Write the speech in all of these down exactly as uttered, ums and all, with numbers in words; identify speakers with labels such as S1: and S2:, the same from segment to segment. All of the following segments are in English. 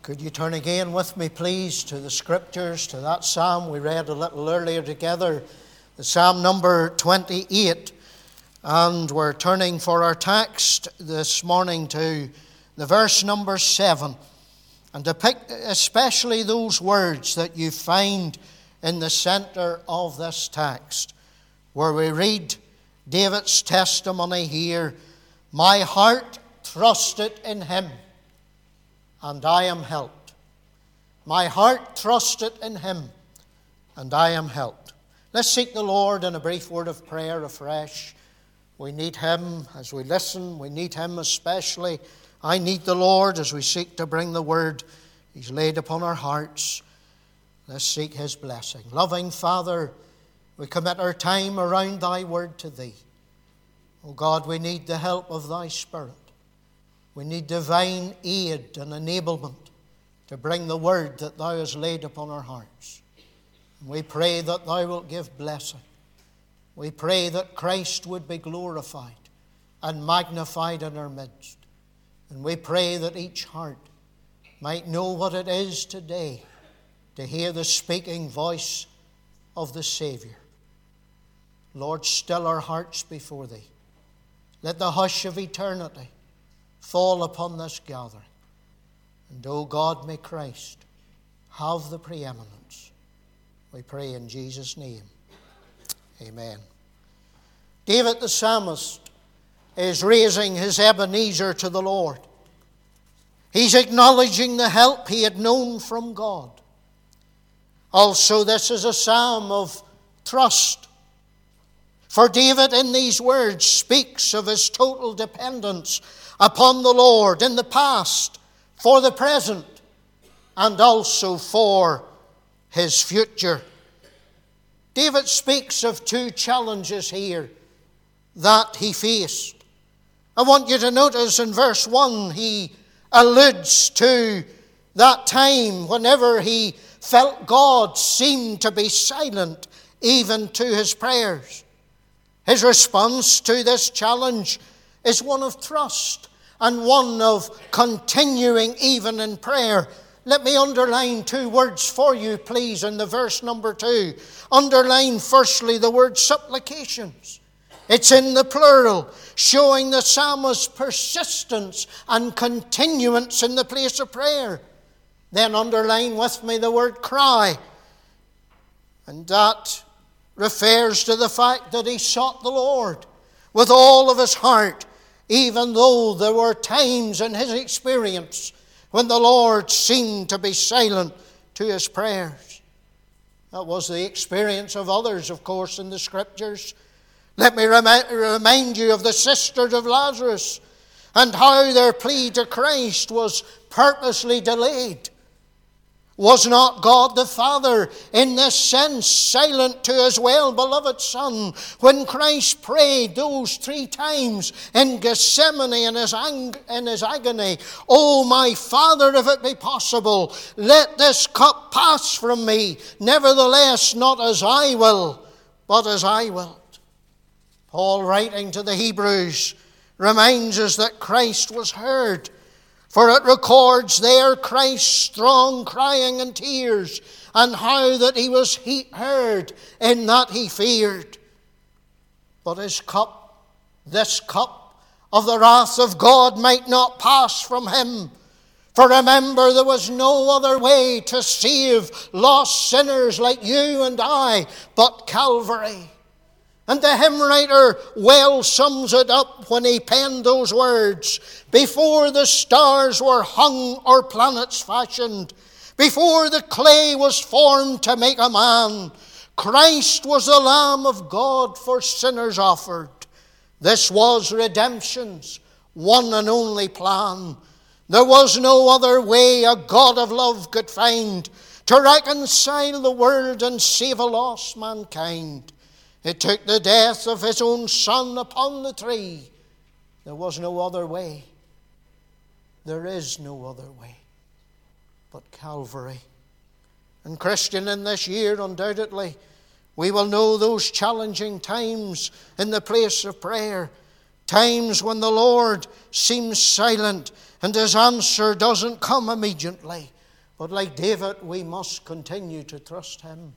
S1: Could you turn again with me, please, to the Scriptures, to that psalm we read a little earlier together, the Psalm number twenty-eight. And we're turning for our text this morning to the verse number seven. And to pick especially those words that you find in the center of this text, where we read David's testimony here, "My heart trusted in him, and I am helped." My heart trusted in him, and I am helped. Let's seek the Lord in a brief word of prayer afresh. We need him as we listen. We need him especially. I need the Lord as we seek to bring the word he's laid upon our hearts. Let's seek his blessing. Loving Father, we commit our time around thy word to thee. Oh God, we need the help of thy Spirit. We need divine aid and enablement to bring the word that thou hast laid upon our hearts. And we pray that thou wilt give blessing. We pray that Christ would be glorified and magnified in our midst. And we pray that each heart might know what it is today to hear the speaking voice of the Savior. Lord, still our hearts before thee. Let the hush of eternity fall upon this gathering. And, O God, may Christ have the preeminence. We pray in Jesus' name. Amen. David the psalmist is raising his Ebenezer to the Lord. He's acknowledging the help he had known from God. Also, this is a psalm of trust. For David in these words speaks of his total dependence upon the Lord in the past, for the present, and also for his future. David speaks of two challenges here that he faced. I want you to notice in verse one, he alludes to that time whenever he felt God seemed to be silent even to his prayers. His response to this challenge is one of trust and one of continuing even in prayer. Let me underline two words for you, please, in the verse number two. Underline firstly the word supplications. It's in the plural, showing the psalmist's persistence and continuance in the place of prayer. Then underline with me the word cry. And that refers to the fact that he sought the Lord with all of his heart, even though there were times in his experience when the Lord seemed to be silent to his prayers. That was the experience of others, of course, in the Scriptures. Let me remind you of the sisters of Lazarus and how their plea to Christ was purposely delayed. Was not God the Father in this sense silent to his well-beloved Son when Christ prayed those three times in Gethsemane in his, ang- in his agony, "Oh, my Father, if it be possible, let this cup pass from me. Nevertheless, not as I will, but as I will." Paul, writing to the Hebrews, reminds us that Christ was heard. For it records there Christ's strong crying and tears, and how that he was heard in that he feared. But his cup, this cup of the wrath of God, might not pass from him. For remember, there was no other way to save lost sinners like you and I but Calvary. And the hymn writer well sums it up when he penned those words. Before the stars were hung or planets fashioned, before the clay was formed to make a man, Christ was the Lamb of God for sinners offered. This was redemption's one and only plan. There was no other way a God of love could find to reconcile the world and save a lost mankind. It took the death of his own Son upon the tree. There was no other way. There is no other way but Calvary. And Christian, in this year, undoubtedly, we will know those challenging times in the place of prayer. times when the Lord seems silent and his answer doesn't come immediately. But like David, we must continue to trust him.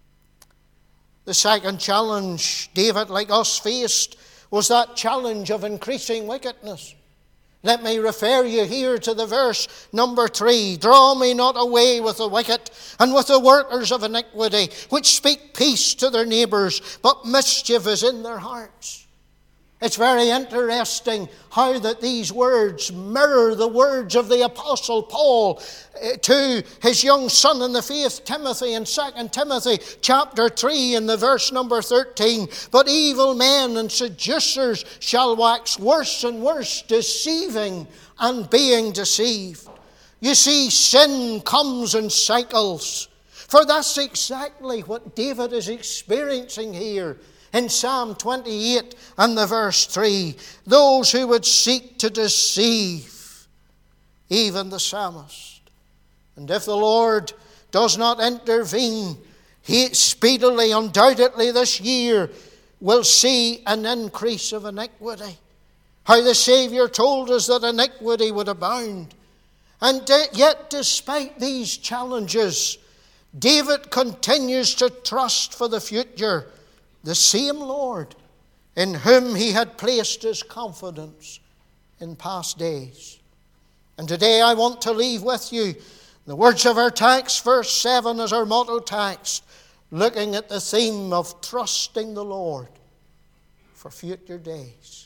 S1: The second challenge David, like us, faced was that challenge of increasing wickedness. Let me refer you here to the verse number three. Draw me not away with the wicked and with the workers of iniquity, which speak peace to their neighbours, but mischief is in their hearts. It's very interesting how that these words mirror the words of the Apostle Paul to his young son in the faith, Timothy, in Second Timothy chapter three in the verse number thirteen. But evil men and seducers shall wax worse and worse, deceiving and being deceived. You see, sin comes in cycles. For that's exactly what David is experiencing here in Psalm twenty-eight and the verse three. Those who would seek to deceive, even the psalmist. And if the Lord does not intervene, he speedily, undoubtedly this year, will see an increase of iniquity. How the Saviour told us that iniquity would abound. And yet, despite these challenges, David continues to trust for the future the same Lord in whom he had placed his confidence in past days. And today I want to leave with you the words of our text, verse seven, as our motto text, looking at the theme of trusting the Lord for future days.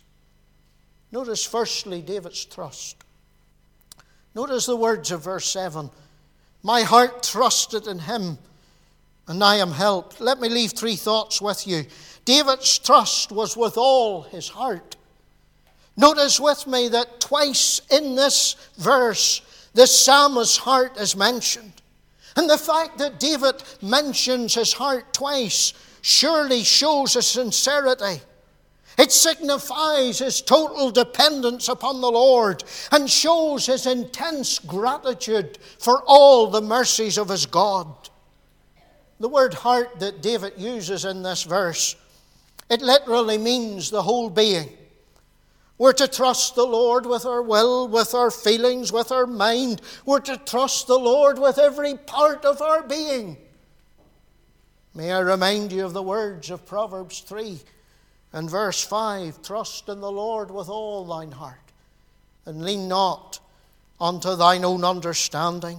S1: Notice firstly David's trust. Notice the words of verse seven. My heart trusted in him, and I am helped. Let me leave three thoughts with you. David's trust was with all his heart. Notice with me that twice in this verse, the psalmist's heart is mentioned. And the fact that David mentions his heart twice surely shows his sincerity. It signifies his total dependence upon the Lord and shows his intense gratitude for all the mercies of his God. The word heart that David uses in this verse, it literally means the whole being. We're to trust the Lord with our will, with our feelings, with our mind. We're to trust the Lord with every part of our being. May I remind you of the words of Proverbs three and verse five. Trust in the Lord with all thine heart, and lean not unto thine own understanding.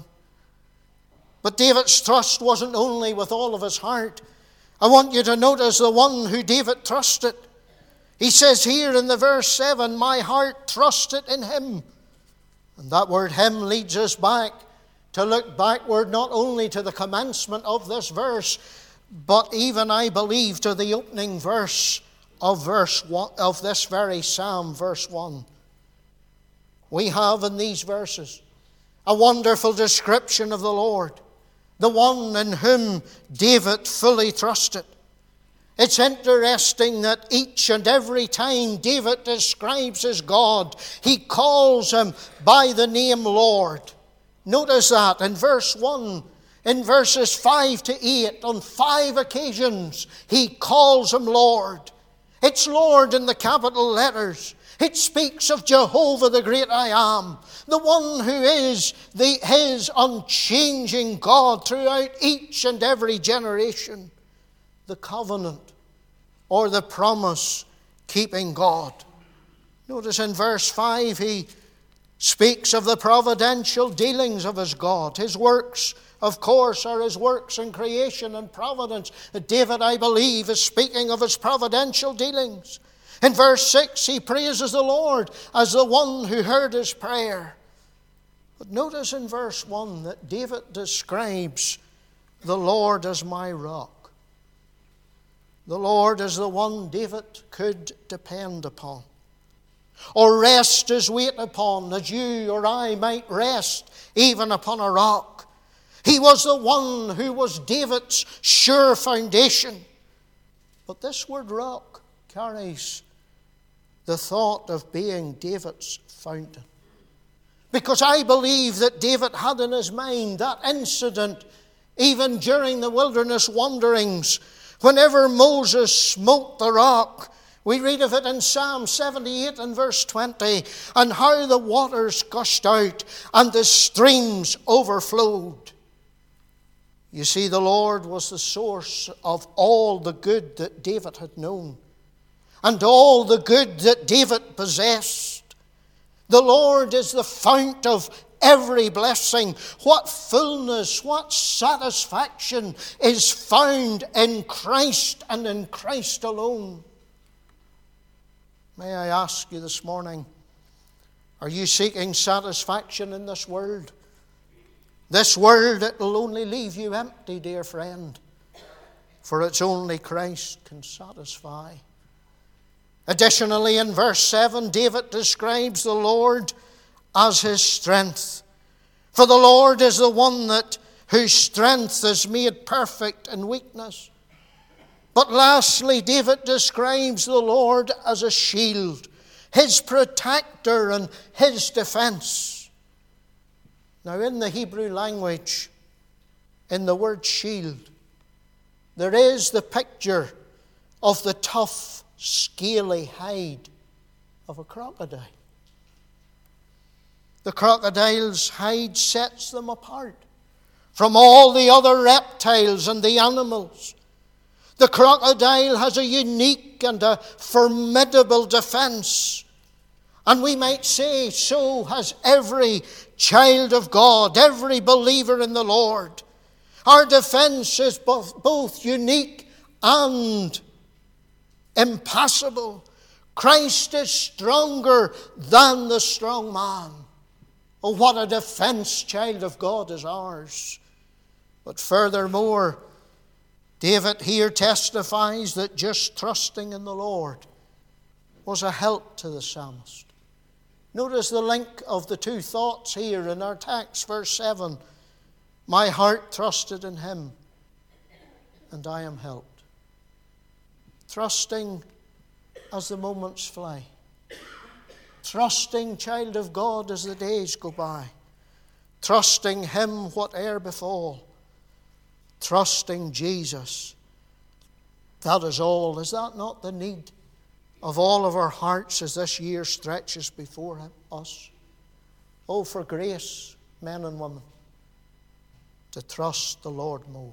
S1: But David's trust wasn't only with all of his heart. I want you to notice the one who David trusted. He says here in the verse seven, my heart trusted in him. And that word him leads us back to look backward not only to the commencement of this verse, but even, I believe, to the opening verse of verse one, of this very psalm, verse one. We have in these verses a wonderful description of the Lord, the one in whom David fully trusted. It's interesting that each and every time David describes his God, he calls him by the name Lord. Notice that in verse one, in verses five to eight, on five occasions, he calls him Lord. It's Lord in the capital letters. It speaks of Jehovah, the great I am, the one who is the, his unchanging God throughout each and every generation. The covenant or the promise-keeping God. Notice in verse five, he speaks of the providential dealings of his God. His works, of course, are his works in creation and providence. David, I believe, is speaking of his providential dealings. In verse six, he praises the Lord as the one who heard his prayer. But notice in verse one that David describes the Lord as my rock. The Lord is the one David could depend upon, or rest his weight upon, as you or I might rest even upon a rock. He was the one who was David's sure foundation. But this word rock carries the thought of being David's fountain. Because I believe that David had in his mind that incident even during the wilderness wanderings. Whenever Moses smote the rock We read of it in Psalm seventy-eight and verse twenty, and how the waters gushed out and the streams overflowed. You see, the Lord was the source of all the good that David had known and all the good that David possessed. The Lord is the fount of every blessing. What fullness, what satisfaction is found in Christ and in Christ alone. May I ask you this morning, are you seeking satisfaction in this world? This world, it will only leave you empty, dear friend, for it's only Christ can satisfy. Additionally, in verse seven, David describes the Lord as his strength. For the Lord is the one that whose strength is made perfect in weakness. But lastly, David describes the Lord as a shield, his protector and his defense. Now, in the Hebrew language, in the word shield, there is the picture of the tough, scaly hide of a crocodile. The crocodile's hide sets them apart from all the other reptiles and the animals. The crocodile has a unique and a formidable defense. And we might say so has every child of God, every believer in the Lord. Our defense is both, both unique and impassable. Christ is stronger than the strong man. Oh, what a defense, child of God, is ours. But furthermore, David here testifies that just trusting in the Lord was a help to the psalmist. Notice the link of the two thoughts here in our text, verse seven. My heart trusted in him, and I am helped. Trusting as the moments fly. Trusting, child of God, as the days go by. Trusting him whate'er befall. Trusting Jesus. That is all. Is that not the need of all of our hearts as this year stretches before us? Oh, for grace, men and women, to trust the Lord more.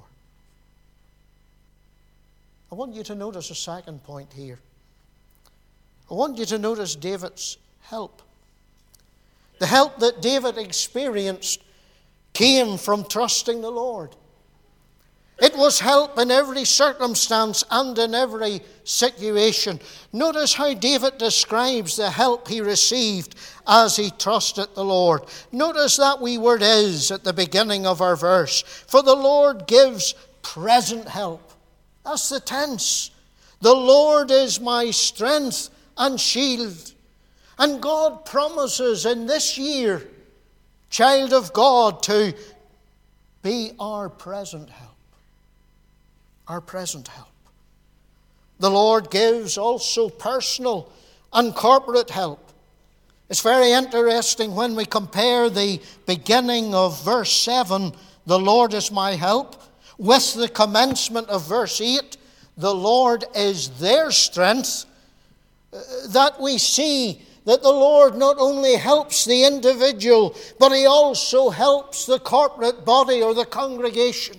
S1: I want you to notice a second point here. I want you to notice David's help. The help that David experienced came from trusting the Lord. It was help in every circumstance and in every situation. Notice how David describes the help he received as he trusted the Lord. Notice that wee word is at the beginning of our verse. For the Lord gives present help. That's the tense. The Lord is my strength and shield. And God promises in this year, child of God, to be our present help. Our present help. The Lord gives also personal and corporate help. It's very interesting when we compare the beginning of verse seven, the Lord is my help, with the commencement of verse eight, the Lord is their strength, that we see that the Lord not only helps the individual, but he also helps the corporate body or the congregation.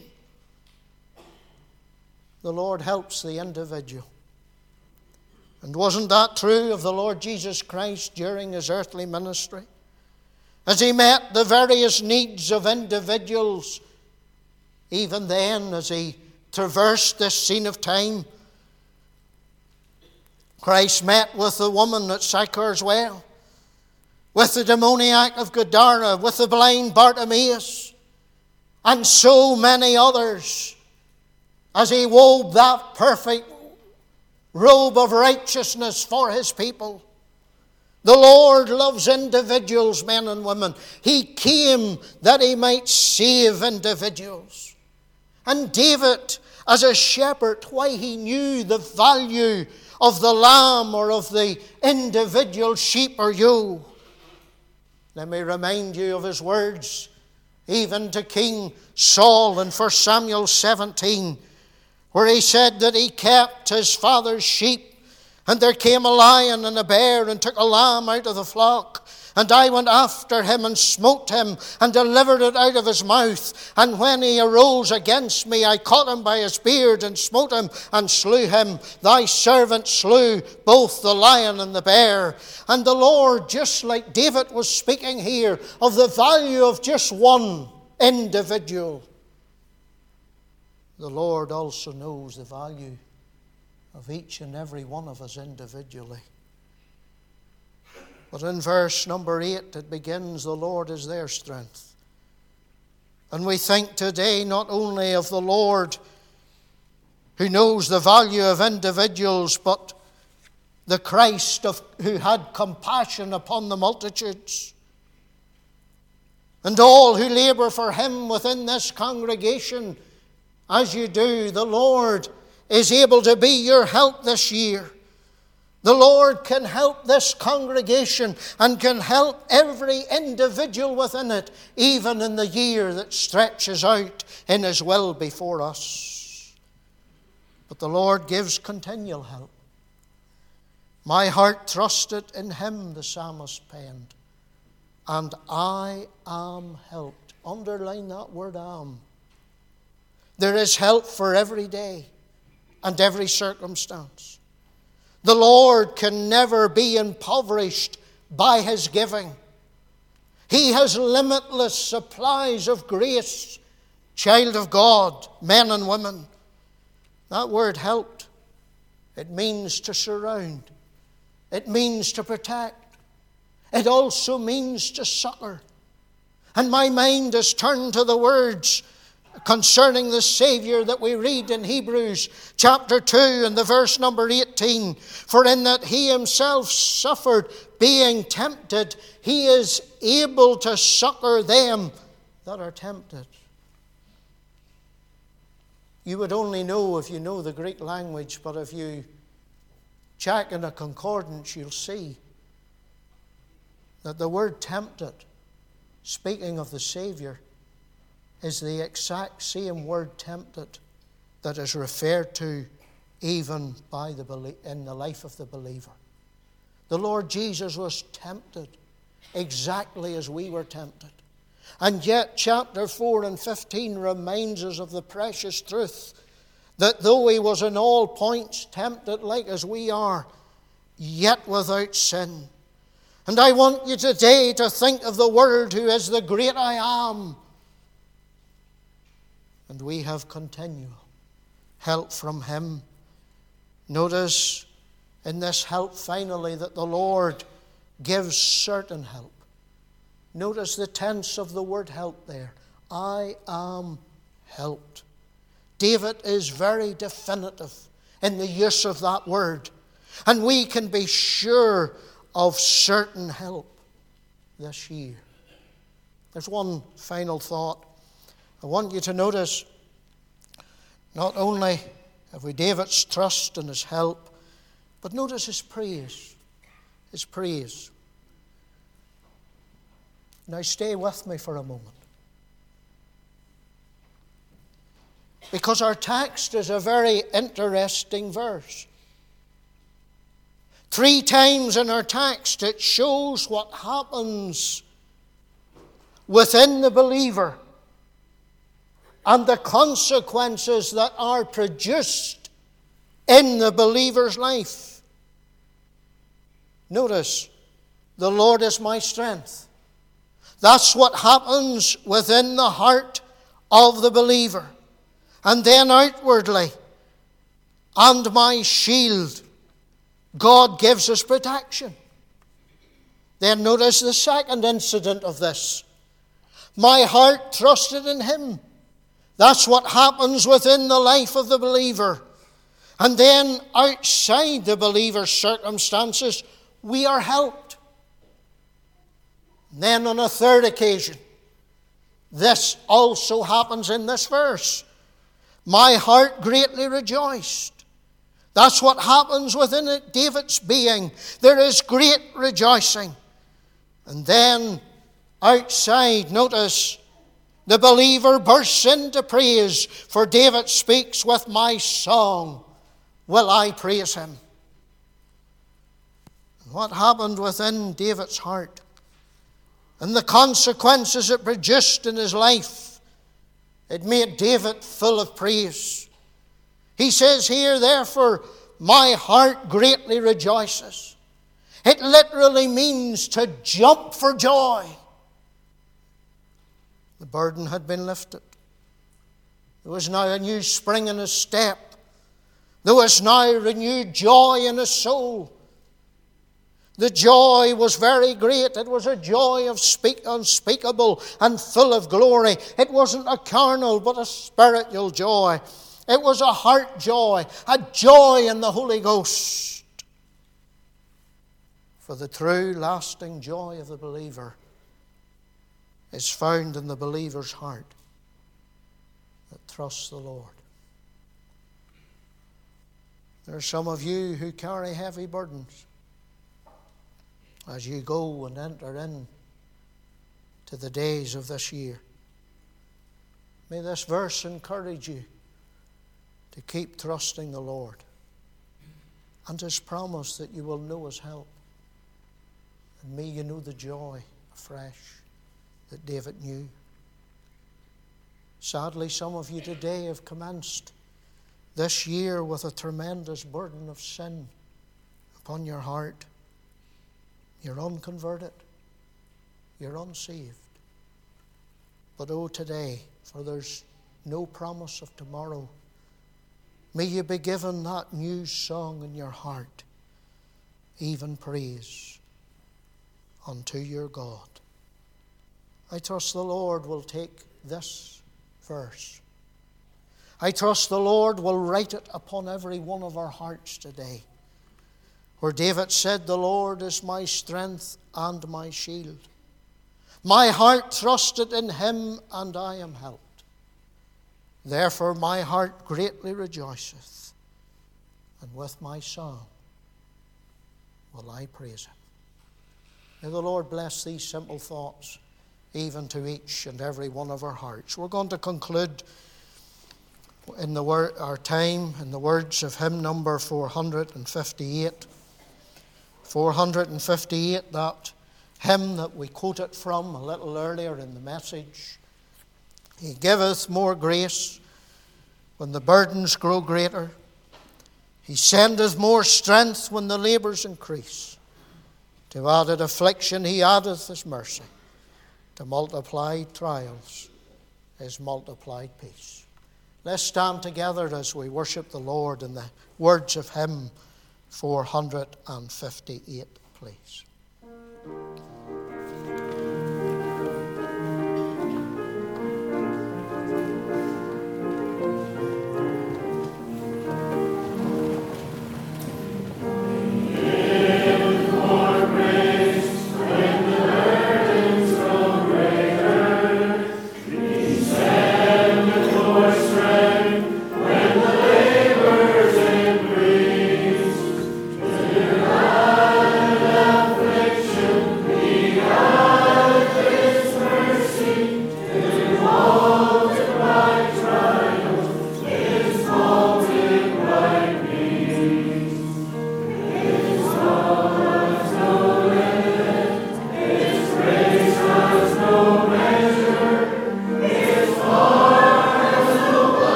S1: The Lord helps the individual. And wasn't that true of the Lord Jesus Christ during his earthly ministry? As he met the various needs of individuals, even then as he traversed this scene of time, Christ met with the woman at Sychar's well, with the demoniac of Gadara, with the blind Bartimaeus, and so many others, as he wove that perfect robe of righteousness for his people. The Lord loves individuals, men and women. He came that he might save individuals. And David, as a shepherd, why he knew the value of the lamb or of the individual sheep or ewe. Let me remind you of his words, even to King Saul in First Samuel seventeen, where he said that he kept his father's sheep And there came a lion and a bear and took a lamb out of the flock. And I went after him and smote him and delivered it out of his mouth. And when he arose against me, I caught him by his beard and smote him and slew him. Thy servant slew both the lion and the bear. And the Lord, just like David was speaking here of the value of just one individual, the Lord also knows the value of each and every one of us individually. But in verse number eight, it begins, the Lord is their strength. And we think today not only of the Lord who knows the value of individuals, but the Christ of, who had compassion upon the multitudes. And all who labor for him within this congregation, as you do, the Lord is able to be your help this year. The Lord can help this congregation and can help every individual within it, even in the year that stretches out in his will before us. But the Lord gives continual help. My heart trusted in him, the psalmist penned, and I am helped. Underline that word, am. There is help for every day and every circumstance. The Lord can never be impoverished by his giving. He has limitless supplies of grace, child of God, men and women. That word helped, it means to surround. It means to protect. It also means to succor. And my mind is turned to the words concerning the Savior that we read in Hebrews chapter two and the verse number eighteen. For in that he himself suffered being tempted, he is able to succor them that are tempted. You would only know if you know the Greek language, but if you check in a concordance, you'll see that the word tempted, speaking of the Savior, is the exact same word tempted that is referred to even by the in the life of the believer. The Lord Jesus was tempted exactly as we were tempted. And yet chapter four and fifteen reminds us of the precious truth that though he was in all points tempted like as we are, yet without sin. And I want you today to think of the Word who is the great I am. And we have continual help from him. Notice in this help finally that the Lord gives certain help. Notice the tense of the word help there. I am helped. David is very definitive in the use of that word. And we can be sure of certain help this year. There's one final thought. I want you to notice, not only have we David's trust and his help, but notice his praise. His praise. Now stay with me for a moment. Because our text is a very interesting verse. Three times in our text it shows what happens within the believer and the consequences that are produced in the believer's life. Notice, the Lord is my strength. That's what happens within the heart of the believer. And then outwardly, and my shield, God gives us protection. Then notice the second incident of this. My heart trusted in him. That's what happens within the life of the believer. And then outside the believer's circumstances, we are helped. And then on a third occasion, this also happens in this verse. My heart greatly rejoiced. That's what happens within it, David's being. There is great rejoicing. And then outside, notice, the believer bursts into praise, for David speaks, with my song will I praise him. what happened within David's heart and the consequences it produced in his life, it made David full of praise. He says here, therefore, my heart greatly rejoices. It literally means to jump for joy. The burden had been lifted. There was now a new spring in his step. There was now renewed joy in his soul. The joy was very great. It was a joy of speak, unspeakable and full of glory. It wasn't a carnal but a spiritual joy. It was a heart joy, a joy in the Holy Ghost. For the true lasting joy of the believer is found in the believer's heart that trusts the Lord. There are some of you who carry heavy burdens as you go and enter in to the days of this year. May this verse encourage you to keep trusting the Lord and His promise that you will know His help. And may you know the joy afresh that David knew. Sadly, some of you today have commenced this year with a tremendous burden of sin upon your heart. You're unconverted. You're unsaved. But oh, today, for there's no promise of tomorrow, may you be given that new song in your heart, even praise unto your God. I trust the Lord will take this verse. I trust the Lord will write it upon every one of our hearts today. Where David said, the Lord is my strength and my shield. My heart trusted in Him, and I am helped. Therefore my heart greatly rejoiceth, and with my song will I praise Him. May the Lord bless these simple thoughts, even to each and every one of our hearts. We're going to conclude in the word, our time in the words of hymn number four hundred fifty-eight. four hundred fifty-eight, that hymn that we quoted from a little earlier in the message. He giveth more grace when the burdens grow greater. He sendeth more strength when the labours increase. To added affliction He addeth His mercy. To multiplied trials His multiplied peace. Let's stand together as we worship the Lord in the words of hymn four hundred fifty-eight, please.
S2: Affliction be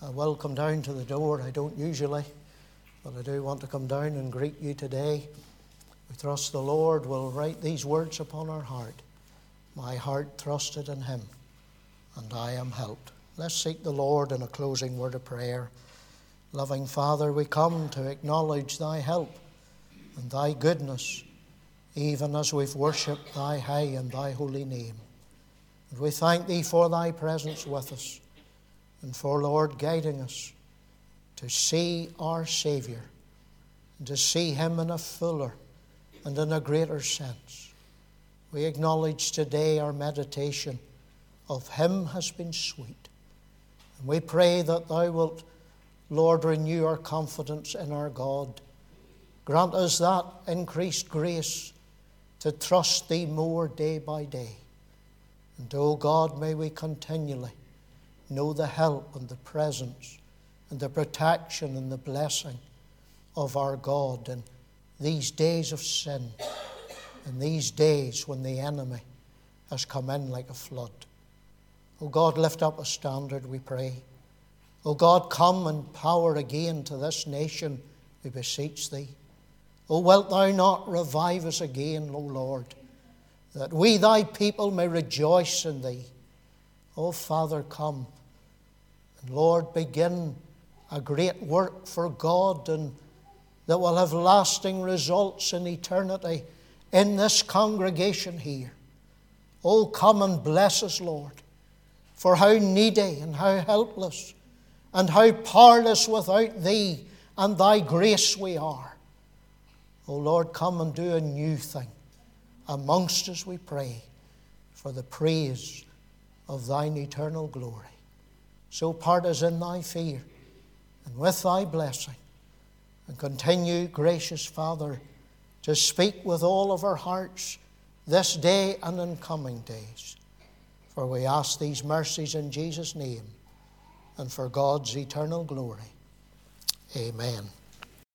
S1: I will come down to the door. I don't usually, but I do want to come down and greet you today. We trust the Lord will write these words upon our heart. My heart trusted in him, and I am helped. Let's seek the Lord in a closing word of prayer. Loving Father, we come to acknowledge thy help and thy goodness, even as we've worshipped thy high and thy holy name. And we thank thee for thy presence with us, and for, Lord, guiding us to see our Savior, and to see him in a fuller and in a greater sense. We acknowledge today our meditation of him has been sweet. And we pray that thou wilt, Lord, renew our confidence in our God. Grant us that increased grace to trust thee more day by day. And, O God, may we continually know the help and the presence and the protection and the blessing of our God in these days of sin, in these days when the enemy has come in like a flood. O God, lift up a standard, we pray. O God, come in power again to this nation, we beseech thee. O wilt thou not revive us again, O Lord, that we thy people may rejoice in thee. O Father, come, and Lord, begin a great work for God, and that will have lasting results in eternity in this congregation here. O come and bless us, Lord, for how needy and how helpless and how powerless without thee and thy grace we are. O Lord, come and do a new thing amongst us, we pray, for the praise of thine eternal glory. So part us in thy fear and with thy blessing, and continue, gracious Father, to speak with all of our hearts this day and in coming days. For we ask these mercies in Jesus' name, and for God's eternal glory. Amen.